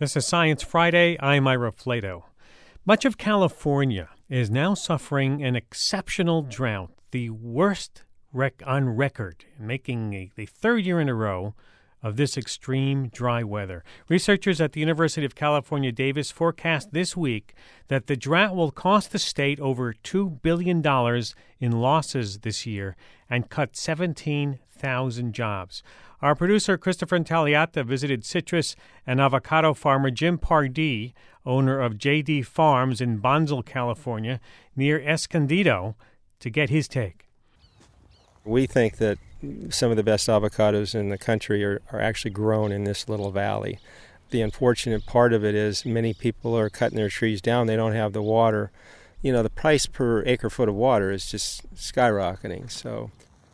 This is Science Friday. I'm Ira Flato. Much of California is now suffering an exceptional drought, the worst on record, making the third year in a row of this extreme dry weather. Researchers at the University of California, Davis forecast this week that the drought will cost the state over $2 billion in losses this year and cut 17,000 jobs. Our producer, Christopher Intagliata, visited citrus and avocado farmer Jim Pardee, owner of J.D. Farms in Bonsall, California, near Escondido, to get his take. We think that some of the best avocados in the country are actually grown in this little valley. The unfortunate part of it is many people are cutting their trees down. They don't have the water. You know, the price per acre foot of water is just skyrocketing. So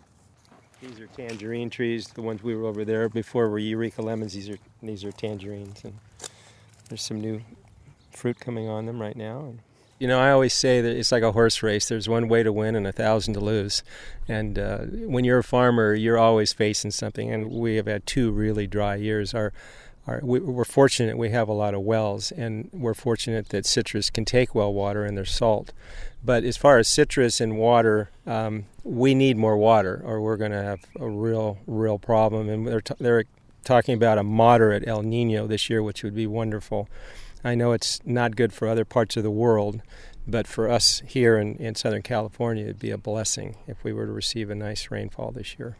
these are tangerine trees. The ones we were over there before were Eureka lemons. These are tangerines. And there's some new fruit coming on them right now. You know, I always say that it's like a horse race. There's one way to win and 1,000 to lose. And when you're a farmer, you're always facing something. And we have had 2 really dry years. We're fortunate we have a lot of wells, and we're fortunate that citrus can take well water and there's salt. But as far as citrus and water, we need more water, or we're going to have a real problem. And they're talking about a moderate El Nino this year, which would be wonderful. I know it's not good for other parts of the world, but for us here in Southern California, it'd be a blessing if we were to receive a nice rainfall this year.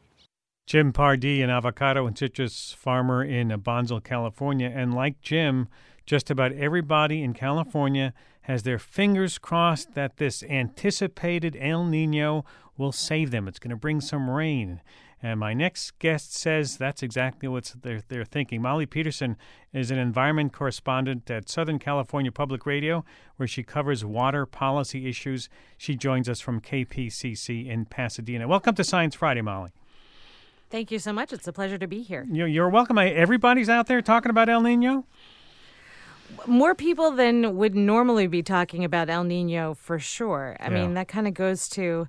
Jim Pardee, an avocado and citrus farmer in Bonsall, California. And like Jim, just about everybody in California has their fingers crossed that this anticipated El Nino will save them. It's going to bring some rain. And my next guest says that's exactly what they're thinking. Molly Peterson is an environment correspondent at Southern California Public Radio, where she covers water policy issues. She joins us from KPCC in Pasadena. Welcome to Science Friday, Molly. Thank you so much. It's a pleasure to be here. You're welcome. Everybody's out there talking about El Nino? More people than would normally be talking about El Nino, for sure. I mean, that kind of goes to,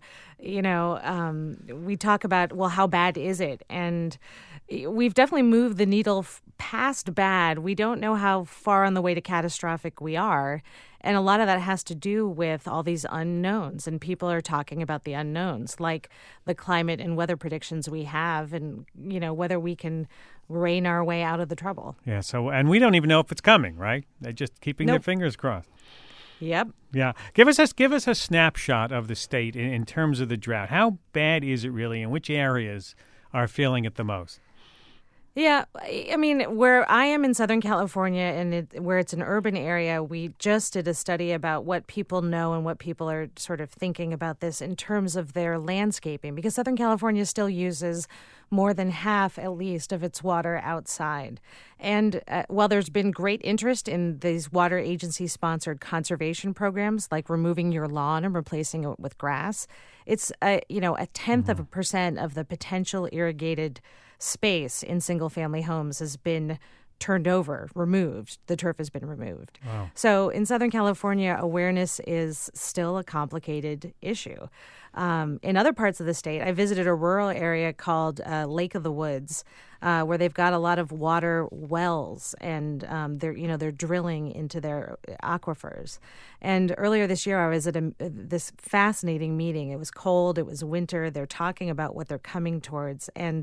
we talk about, well, how bad is it? And we've definitely moved the needle past bad. We don't know how far on the way to catastrophic we are. And a lot of that has to do with all these unknowns. And people are talking about the unknowns, like the climate and weather predictions we have, and, whether we can rein our way out of the trouble. Yeah, and we don't even know if it's coming, right? They're just keeping their fingers crossed. Yep. Yeah. Give us a snapshot of the state in terms of the drought. How bad is it really, and which areas are feeling it the most? Yeah, I mean, where I am in Southern California, and where it's an urban area, we just did a study about what people know and what people are sort of thinking about this in terms of their landscaping, because Southern California still uses more than half, at least, of its water outside. And while there's been great interest in these water agency-sponsored conservation programs, like removing your lawn and replacing it with grass, it's a tenth of a percent of the potential irrigated space in single-family homes has been turned over, removed. The turf has been removed. Wow. So in Southern California, awareness is still a complicated issue. In other parts of the state, I visited a rural area called Lake of the Woods, where they've got a lot of water wells, and they're drilling into their aquifers. And earlier this year, I was at this fascinating meeting. It was cold. It was winter. They're talking about what they're coming towards, and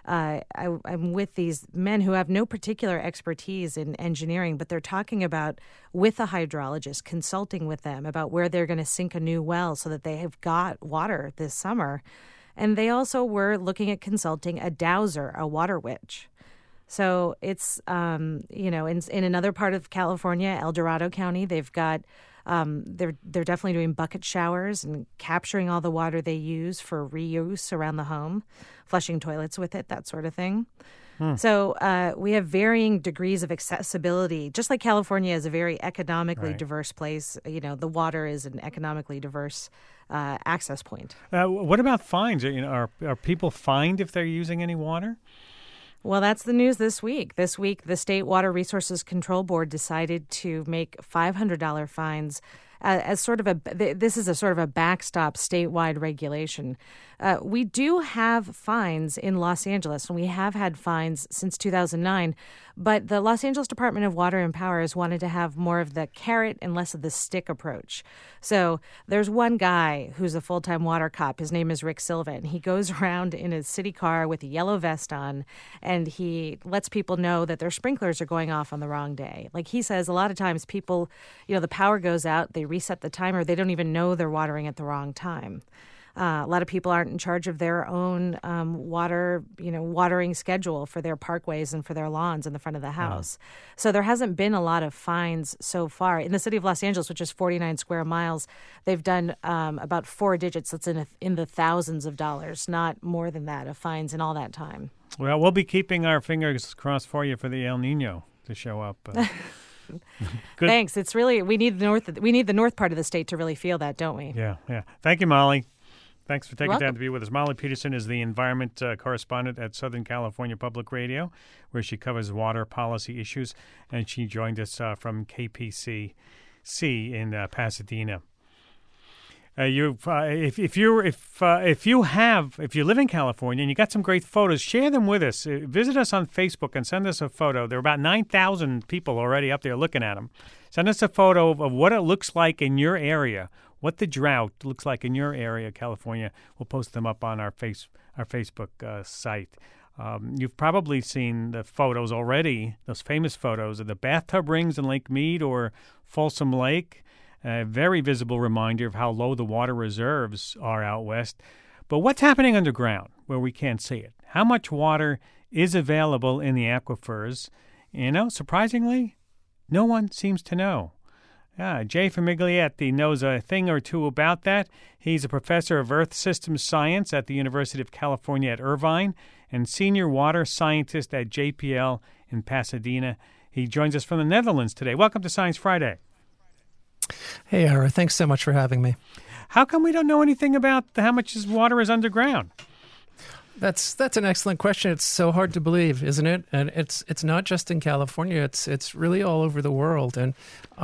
I'm with these men who have no particular expertise in engineering, but they're talking about, with a hydrologist, consulting with them about where they're going to sink a new well so that they have got water this summer. And they also were looking at consulting a dowser, a water witch. So it's, in another part of California, El Dorado County, they've got, they're definitely doing bucket showers and capturing all the water they use for reuse around the home, flushing toilets with it, that sort of thing. So we have varying degrees of accessibility. Just like California is a very economically diverse place, the water is an economically diverse access point. What about fines? Are people fined if they're using any water? Well, that's the news this week. This week, the State Water Resources Control Board decided to make $500 fines as sort of this is a sort of a backstop statewide regulation. We do have fines in Los Angeles, and we have had fines since 2009. But the Los Angeles Department of Water and Power has wanted to have more of the carrot and less of the stick approach. So there's one guy who's a full-time water cop. His name is Rick Silva, and he goes around in his city car with a yellow vest on, and he lets people know that their sprinklers are going off on the wrong day. Like he says, a lot of times people, the power goes out, they reset the timer, they don't even know they're watering at the wrong time. A lot of people aren't in charge of their own watering schedule for their parkways and for their lawns in the front of the house. So there hasn't been a lot of fines so far. In the city of Los Angeles, which is 49 square miles, they've done about 4 digits. That's in the thousands of dollars, not more than that, of fines in all that time. Well, we'll be keeping our fingers crossed for you for the El Nino to show up. Good. Thanks. It's really we need the north part of the state to really feel that, don't we? Yeah. Thank you, Molly. Thanks for taking You're time to be with us. Molly Peterson is the environment correspondent at Southern California Public Radio, where she covers water policy issues, and she joined us from KPCC in Pasadena. If you live in California and you got some great photos, share them with us. Visit us on Facebook and send us a photo. There are about 9,000 people already up there looking at them. Send us a photo of what it looks like in your area. What the drought looks like in your area, California. We'll post them up on our Facebook site. You've probably seen the photos already, those famous photos of the bathtub rings in Lake Mead or Folsom Lake. A very visible reminder of how low the water reserves are out west. But what's happening underground where we can't see it? How much water is available in the aquifers? Surprisingly, no one seems to know. Jay Famiglietti knows a thing or two about that. He's a professor of Earth Systems Science at the University of California at Irvine and senior water scientist at JPL in Pasadena. He joins us from the Netherlands today. Welcome to Science Friday. Hey, Ira. Thanks so much for having me. How come we don't know anything about how much water is underground? That's an excellent question. It's so hard to believe, isn't it? And it's not just in California. It's really all over the world. And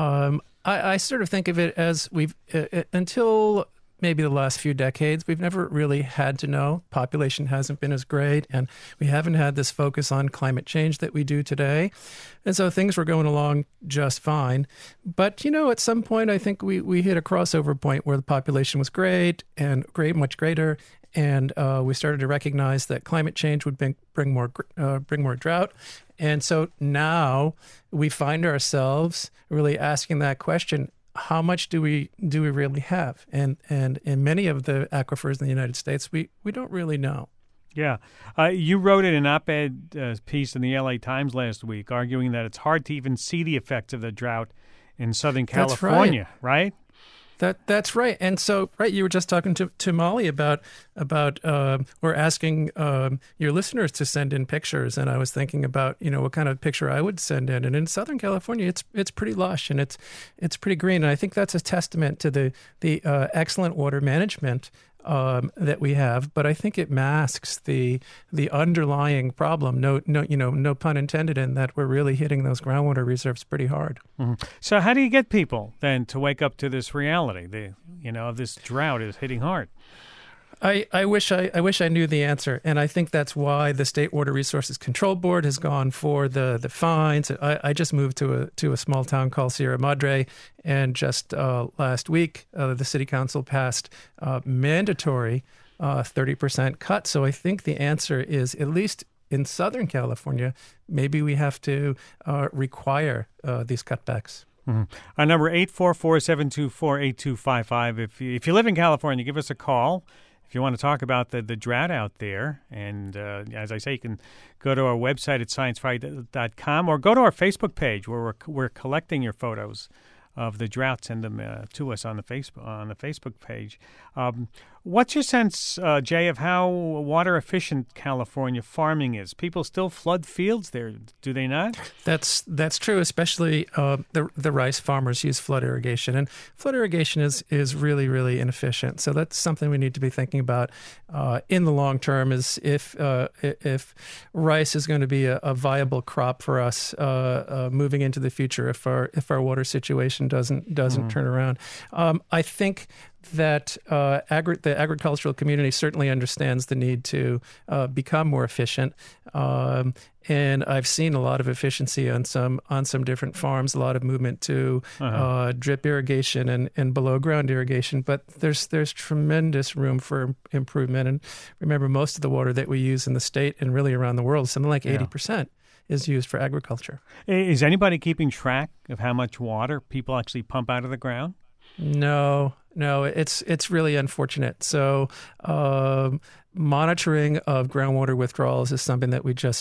I sort of think of it as we've until maybe the last few decades, we've never really had to know. Population hasn't been as great, and we haven't had this focus on climate change that we do today. And so things were going along just fine. But, at some point, I think we hit a crossover point where the population was much greater, and we started to recognize that climate change would bring more drought. And so now we find ourselves really asking that question: how much do we really have? And in many of the aquifers in the United States, we don't really know. Yeah. You wrote in an op-ed piece in the LA Times last week arguing that it's hard to even see the effects of the drought in Southern California, right? That's right. And so, you were just talking to Molly about or asking your listeners to send in pictures, and I was thinking about what kind of picture I would send in. And in Southern California, it's pretty lush and it's pretty green, and I think that's a testament to the excellent water management that we have, but I think it masks the underlying problem. No pun intended, in that we're really hitting those groundwater reserves pretty hard. Mm-hmm. So how do you get people then to wake up to this reality? This drought is hitting hard. I wish I knew the answer, and I think that's why the State Water Resources Control Board has gone for the fines. I just moved to a small town called Sierra Madre, and just last week the City Council passed mandatory 30% cut. So I think the answer is, at least in Southern California, maybe we have to require these cutbacks. Mm-hmm. Our number 844-724-8255. If you live in California, give us a call. If you want to talk about the drought out there, and as I say, you can go to our website at sciencefriday.com or go to our Facebook page where we're collecting your photos of the drought. Send them to us on the Facebook page. What's your sense, Jay, of how water-efficient California farming is? People still flood fields there, do they not? That's true, especially the rice farmers use flood irrigation. And flood irrigation is really, really inefficient. So that's something we need to be thinking about in the long term, is if rice is going to be a viable crop for us moving into the future, if our water situation doesn't turn around. I think that the agricultural community certainly understands the need to become more efficient, and I've seen a lot of efficiency on some different farms, a lot of movement to drip irrigation and below ground irrigation. But there's tremendous room for improvement. And remember, most of the water that we use in the state and really around the world, something like 80%. Is used for agriculture. Is anybody keeping track of how much water people actually pump out of the ground? No, it's really unfortunate. So monitoring of groundwater withdrawals is something that we just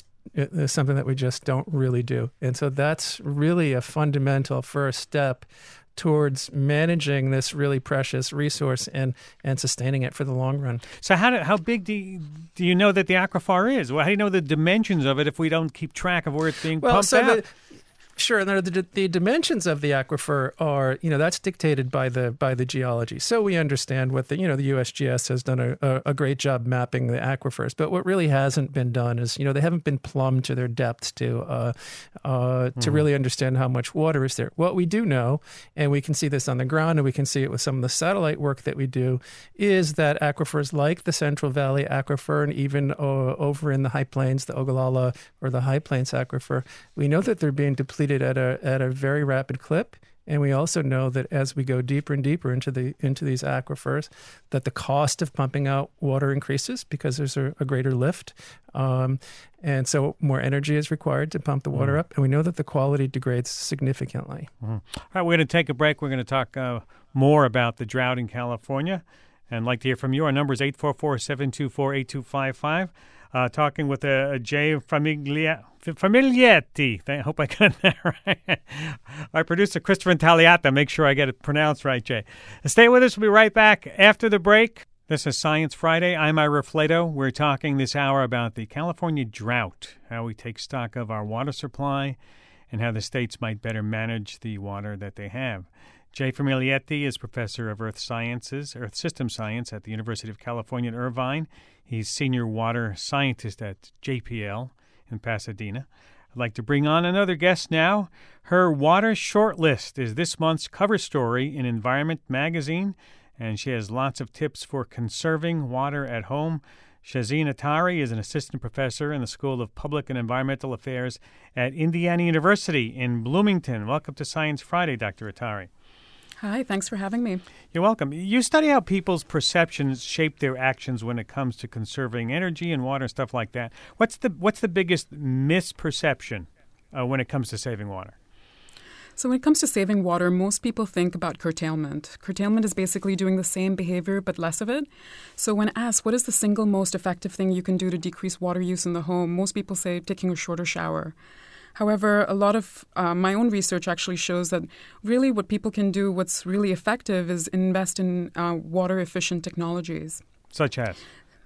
don't really do. And so that's really a fundamental first step towards managing this really precious resource and sustaining it for the long run. So how big do you know that the aquifer is? Well, how do you know the dimensions of it if we don't keep track of where it's being pumped out? Sure, and the dimensions of the aquifer are, that's dictated by the geology. So we understand what the USGS has done a great job mapping the aquifers. But what really hasn't been done is, they haven't been plumbed to their depths to really understand how much water is there. What we do know, and we can see this on the ground, and we can see it with some of the satellite work that we do, is that aquifers like the Central Valley Aquifer and even over in the High Plains, the Ogallala or the High Plains Aquifer, we know that they're being depleted at a very rapid clip, and we also know that as we go deeper and deeper into these aquifers, that the cost of pumping out water increases because there's a greater lift, and so more energy is required to pump the water up, and we know that the quality degrades significantly. All right, we're going to take a break. We're going to talk more about the drought in California, and I'd like to hear from you. Our number is 844-724-8255. Talking with Jay Famiglietti. I hope I got that right. Our producer, Christopher Intagliata. Make sure I get it pronounced right, Jay. Stay with us. We'll be right back after the break. This is Science Friday. I'm Ira Flato. We're talking this hour about the California drought, how we take stock of our water supply, and how the states might better manage the water that they have. Jay Famiglietti is professor of Earth System Science at the University of California at Irvine. He's senior water scientist at JPL in Pasadena. I'd like to bring on another guest now. Her water shortlist is this month's cover story in Environment magazine, and she has lots of tips for conserving water at home. Shazeen Attari is an assistant professor in the School of Public and Environmental Affairs at Indiana University in Bloomington. Welcome to Science Friday, Dr. Attari. Hi, thanks for having me. You're welcome. You study how people's perceptions shape their actions when it comes to conserving energy and water and stuff like that. What's the biggest misperception when it comes to saving water? So when it comes to saving water, most people think about curtailment. Curtailment is basically doing the same behavior but less of it. So when asked what is the single most effective thing you can do to decrease water use in the home, most people say taking a shorter shower. However, a lot of my own research actually shows that really what people can do, what's really effective, is invest in water-efficient technologies. Such as?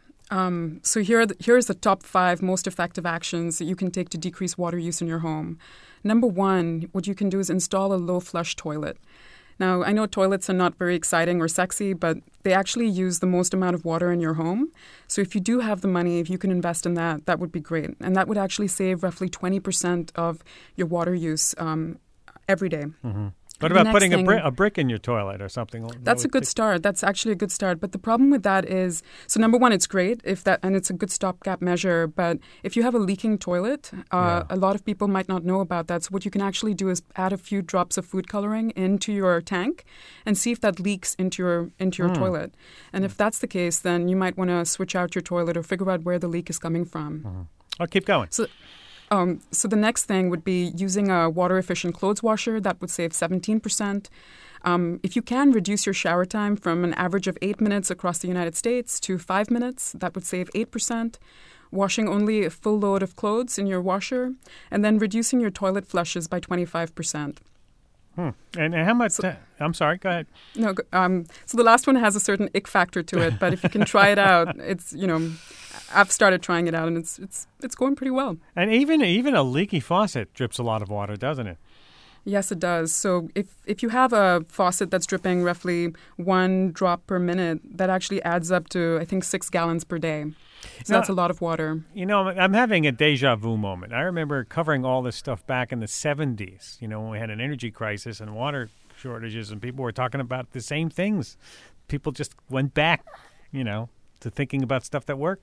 So here's the top 5 most effective actions that you can take to decrease water use in your home. Number 1, what you can do is install a low-flush toilet. Now, I know toilets are not very exciting or sexy, but they actually use the most amount of water in your home. So if you do have the money, if you can invest in that, that would be great. And that would actually save roughly 20% of your water use every day. Mm-hmm. What about putting a brick in your toilet or something? That's a good start. That's actually a good start. But the problem with that is, so number 1, it's great and it's a good stopgap measure. But if you have a leaking toilet, a lot of people might not know about that. So what you can actually do is add a few drops of food coloring into your tank and see if that leaks into your toilet. And if that's the case, then you might want to switch out your toilet or figure out where the leak is coming from. I'll keep going. So the next thing would be using a water-efficient clothes washer. That would save 17%. If you can reduce your shower time from an average of 8 minutes across the United States to 5 minutes, that would save 8%. Washing only a full load of clothes in your washer, and then reducing your toilet flushes by 25%. And how much? I'm sorry. Go ahead. No, so the last one has a certain ick factor to it, but if you can try it out, it's I've started trying it out, and it's going pretty well. And even a leaky faucet drips a lot of water, doesn't it? Yes, it does. So if you have a faucet that's dripping roughly 1 drop per minute, that actually adds up to, I think, 6 gallons per day. So that's a lot of water. I'm having a deja vu moment. I remember covering all this stuff back in the 70s, when we had an energy crisis and water shortages, and people were talking about the same things. People just went back, to thinking about stuff that worked.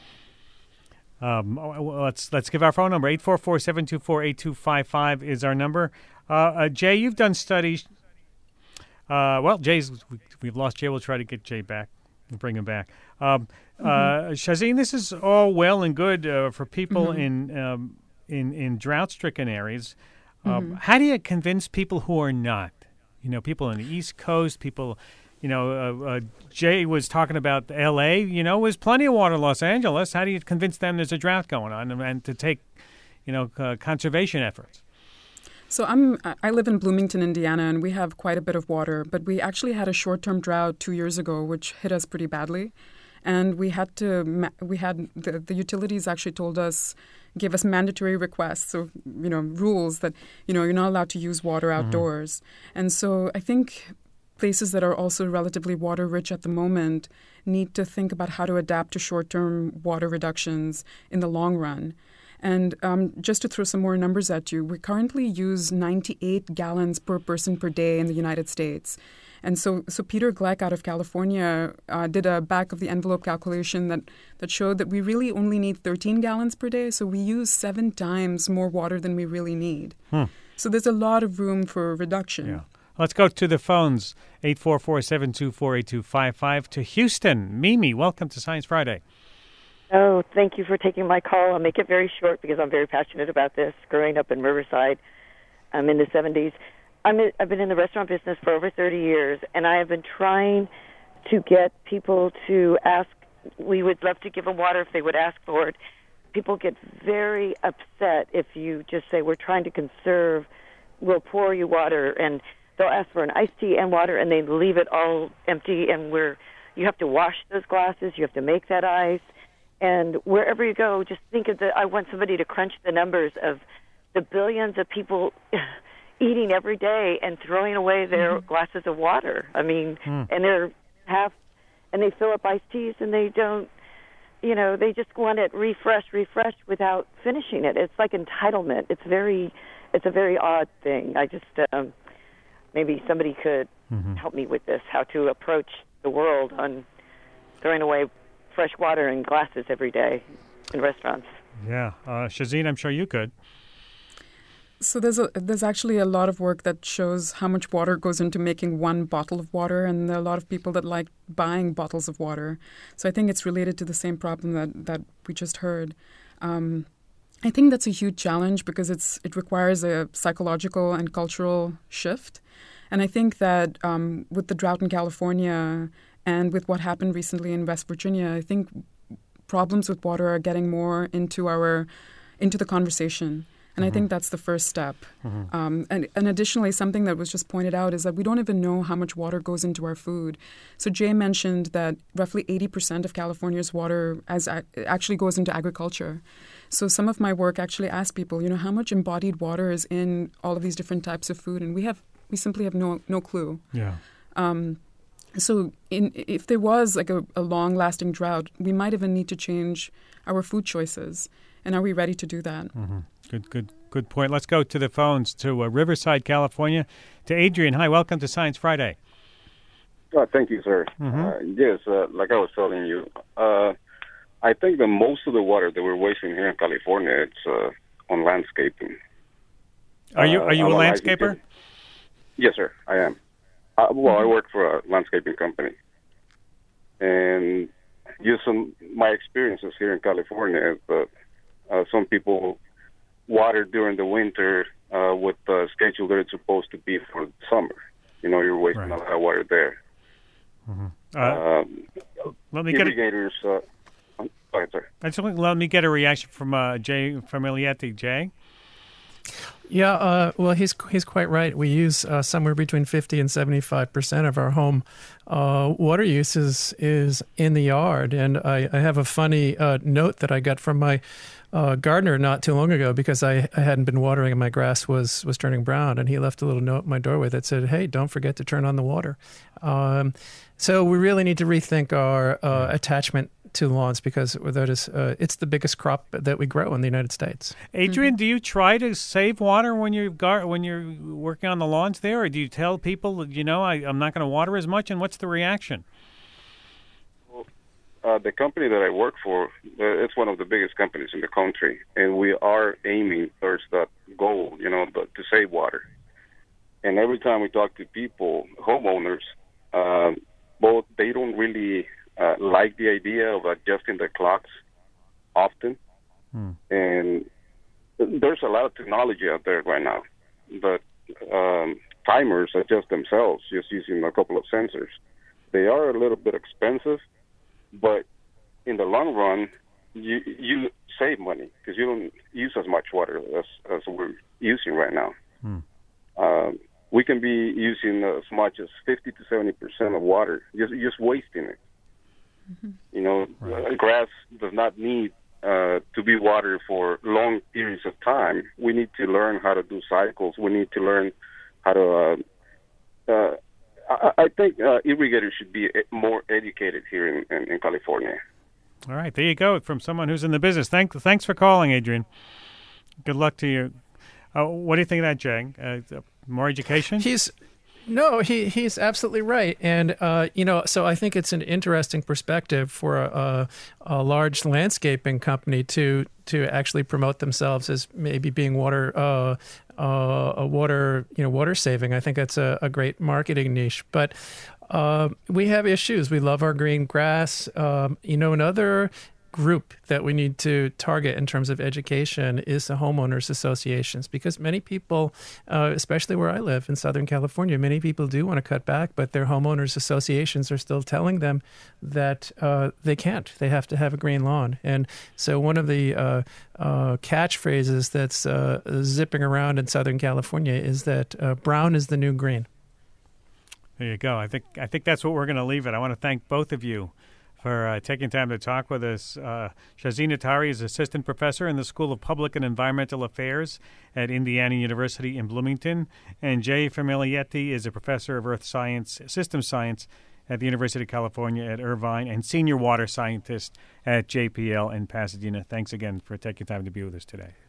Let's give our phone number. 844-724-8255 is our number. Jay, you've done studies. We've lost Jay. We'll try to get Jay back and bring him back. Shazeen, this is all well and good for people in drought-stricken areas. How do you convince people who are not? People on the East Coast, people. Jay was talking about L.A. There's plenty of water in Los Angeles. How do you convince them there's a drought going on and to take, conservation efforts? So I live in Bloomington, Indiana, and we have quite a bit of water. But we actually had a short-term drought 2 years ago, which hit us pretty badly, and we had the utilities actually gave us mandatory requests, so rules that you're not allowed to use water outdoors, and so I think places that are also relatively water-rich at the moment need to think about how to adapt to short-term water reductions in the long run. And just to throw some more numbers at you, we currently use 98 gallons per person per day in the United States. And so Peter Gleck out of California did a back-of-the-envelope calculation that showed that we really only need 13 gallons per day, so we use 7 times more water than we really need. So there's a lot of room for reduction. Yeah. Let's go to the phones, 844-724-8255 to Houston. Mimi, welcome to Science Friday. Oh, thank you for taking my call. I'll make it very short because I'm very passionate about this. Growing up in Riverside, I'm in the 70s. I've been in the restaurant business for over 30 years, and I have been trying to get people to ask. We would love to give them water if they would ask for it. People get very upset if you just say, we're trying to conserve, we'll pour you water, and they'll ask for an iced tea and water, and they leave it all empty, and you have to wash those glasses, you have to make that ice. And wherever you go, just think of I want somebody to crunch the numbers of the billions of people eating every day and throwing away their glasses of water. I mean, and they fill up iced teas and they don't, they just want it refreshed without finishing it. It's like entitlement. It's a very odd thing. I just, maybe somebody could help me with this, how to approach the world on throwing away fresh water in glasses every day in restaurants. Yeah. Shazeen, I'm sure you could. So there's actually a lot of work that shows how much water goes into making one bottle of water, and there are a lot of people that like buying bottles of water. So I think it's related to the same problem that we just heard. I think that's a huge challenge because it requires a psychological and cultural shift. And I think that with the drought in California and with what happened recently in West Virginia, I think problems with water are getting more into the conversation. And I think that's the first step. And additionally, something that was just pointed out is that we don't even know how much water goes into our food. So Jay mentioned that roughly 80% of California's water actually goes into agriculture. So some of my work actually asked people, how much embodied water is in all of these different types of food, and we simply have no clue. Yeah. So if there was like a long-lasting drought, we might even need to change our food choices. And are we ready to do that? Good point. Let's go to the phones to Riverside, California, to Adrian. Hi, welcome to Science Friday. Thank you, sir. Yes, like I was telling you, I think that most of the water that we're wasting here in California, it's on landscaping. Are you a landscaper? Yes, sir, I am. I work for a landscaping company. And using my experiences here in California, some people water during the winter with the schedule that it's supposed to be for the summer. You're wasting a lot of water there. Let me irrigators. Go ahead, sir. Let me get a reaction from Jay from Eliete. Jay? Yeah, well, he's quite right. We use somewhere between 50 and 75% of our home water use is in the yard. And I have a funny note that I got from my gardener not too long ago because I hadn't been watering and my grass was turning brown. And he left a little note in my doorway that said, "Hey, don't forget to turn on the water." So we really need to rethink our attachment to lawns because that is it's the biggest crop that we grow in the United States. Adrian, do you try to save water when you're working on the lawns there, or do you tell people, I'm not going to water as much, and what's the reaction? Well, the company that I work for, it's one of the biggest companies in the country, and we are aiming towards that goal, to save water. And every time we talk to people, homeowners, both they don't really like the idea of adjusting the clocks often. And there's a lot of technology out there right now, but timers adjust themselves just using a couple of sensors. They are a little bit expensive, but in the long run, you save money because you don't use as much water as we're using right now. We can be using as much as 50 to 70% of water, just wasting it. Grass does not need to be watered for long periods of time. We need to learn how to do cycles. We need to learn how to. I think irrigators should be more educated here in California. All right, there you go, from someone who's in the business. Thanks for calling, Adrian. Good luck to you. What do you think of that, Jag? More education? He's absolutely right. And, so I think it's an interesting perspective for a large landscaping company to actually promote themselves as maybe being water saving. I think that's a great marketing niche. But we have issues. We love our green grass. Another group that we need to target in terms of education is the homeowners associations, because many people, especially where I live in Southern California, many people do want to cut back, but their homeowners associations are still telling them that they can't. They have to have a green lawn. And so one of the catchphrases that's zipping around in Southern California is that brown is the new green. There you go. I think that's what we're going to leave it. I want to thank both of you for taking time to talk with us. Shazeen Attari is assistant professor in the School of Public and Environmental Affairs at Indiana University in Bloomington, and Jay Famiglietti is a professor of earth science, systems science at the University of California at Irvine, and senior water scientist at JPL in Pasadena. Thanks again for taking time to be with us today.